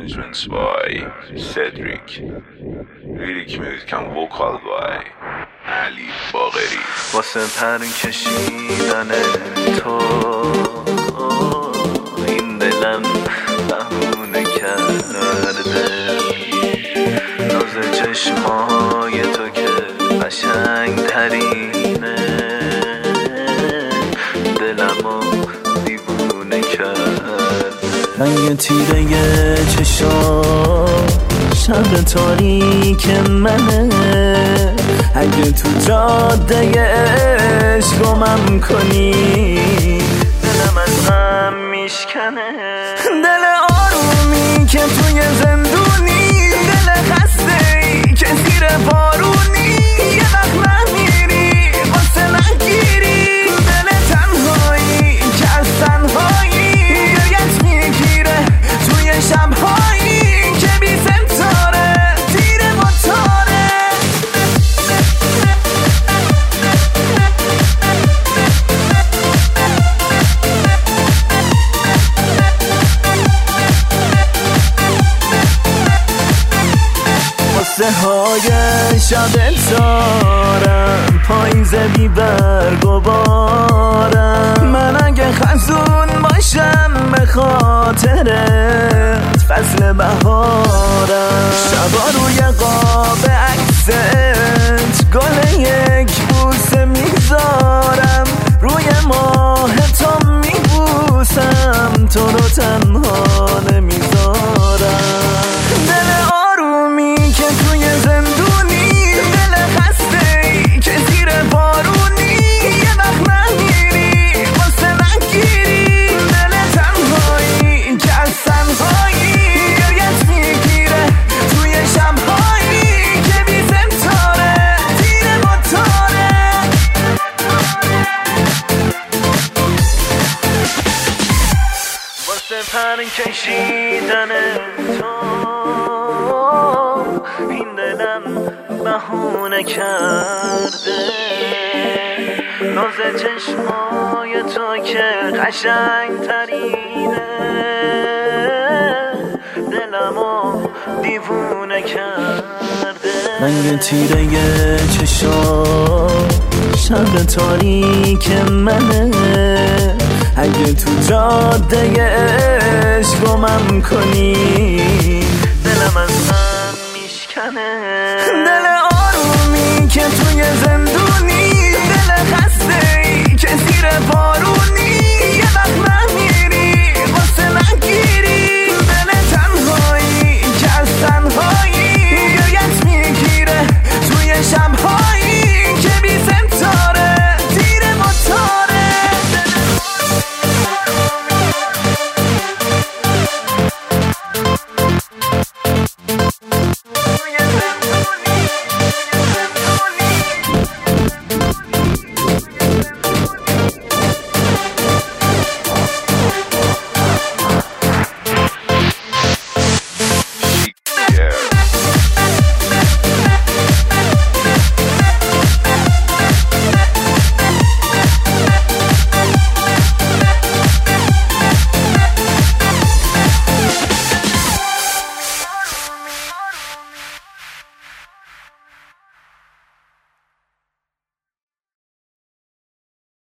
Arrangements by Cedric. Lyric music and vocal by علی باقری. واسه پر کشیدن تو این دلم بهونه کرده، ناز چشمای تو که قشنگ ترینه، دلمو دیوونه کرده. رنگ تیره چشام شب تاریک منه، اگه تو جاده عشق گمم کنی دلم از غم میشکنه. دل آرومی که توی زندونی، دل خسته‌ای که زیر بارونی، یه وقت نمیری واسه نگیری، دل تنهایی که از تنهایی گریت میگیره توی شبهایی که بی ستاره تیره و تاره. قصه های شب دارم، پاییز بی برگ و بارم، من اگه خزون باشم به خاطرت فصل بهارم. شبا روی قاب عکست گل یک بوسه میذارم، روی ماه تو میبوسم، تو رو تنها نمیذارم. دل آرومی که توی زندونی، دل خسته‌ای که زیر بارونی، یه وقت نمیری واسه نگیری، دل تنهایی که از تنهایی گریت میگیره توی شبهایی که بی ستاره تیره و تاره. واسه پر کشیدن تو این دلم بهونه کرده، ناز چشمای تو که قشنگ ترینه، دلمو دیوونه کرده. رنگ تیره چشام شب تاریک منه، اگه تو جاده عشق گمم کنی دلم از غم میشکنه. دل آرومی که توی زندگی